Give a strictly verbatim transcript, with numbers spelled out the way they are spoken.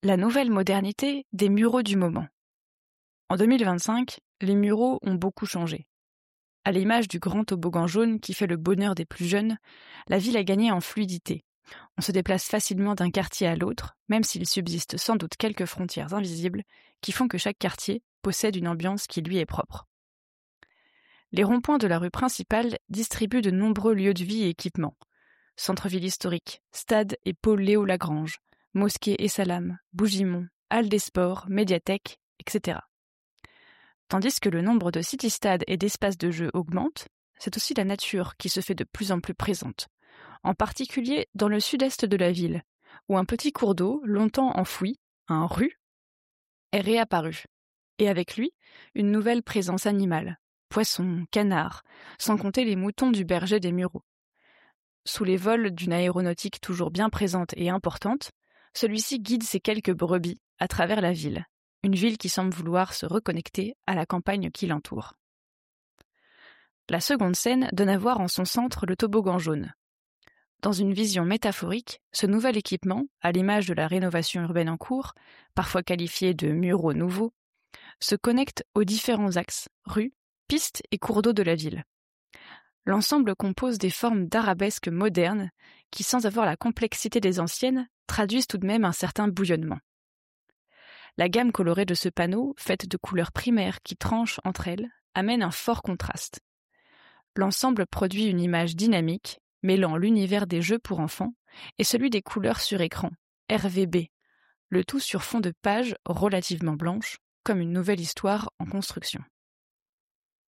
La nouvelle modernité des muraux du moment. En deux mille vingt-cinq, les muraux ont beaucoup changé. À l'image du grand toboggan jaune qui fait le bonheur des plus jeunes, la ville a gagné en fluidité. On se déplace facilement d'un quartier à l'autre, même s'il subsiste sans doute quelques frontières invisibles qui font que chaque quartier possède une ambiance qui lui est propre. Les ronds-points de la rue principale distribuent de nombreux lieux de vie et équipements. Centre-ville historique, stade et pôle Léo Lagrange, mosquée et salam, Bougimont, halle des sports, médiathèque, et cetera. Tandis que le nombre de city-stades et d'espaces de jeu augmente, c'est aussi la nature qui se fait de plus en plus présente, en particulier dans le sud-est de la ville, où un petit cours d'eau, longtemps enfoui, un rue, est réapparu. Et avec lui, une nouvelle présence animale, poissons, canards, sans compter les moutons du berger des Mureaux. Sous les vols d'une aéronautique toujours bien présente et importante, celui-ci guide ses quelques brebis à travers la ville, une ville qui semble vouloir se reconnecter à la campagne qui l'entoure. La seconde scène donne à voir en son centre le toboggan jaune. Dans une vision métaphorique, ce nouvel équipement, à l'image de la rénovation urbaine en cours, parfois qualifiée de muraux nouveaux, se connecte aux différents axes, rues, pistes et cours d'eau de la ville. L'ensemble compose des formes d'arabesques modernes qui, sans avoir la complexité des anciennes, traduisent tout de même un certain bouillonnement. La gamme colorée de ce panneau, faite de couleurs primaires qui tranchent entre elles, amène un fort contraste. L'ensemble produit une image dynamique, mêlant l'univers des jeux pour enfants et celui des couleurs sur écran, R V B, le tout sur fond de pages relativement blanches, comme une nouvelle histoire en construction.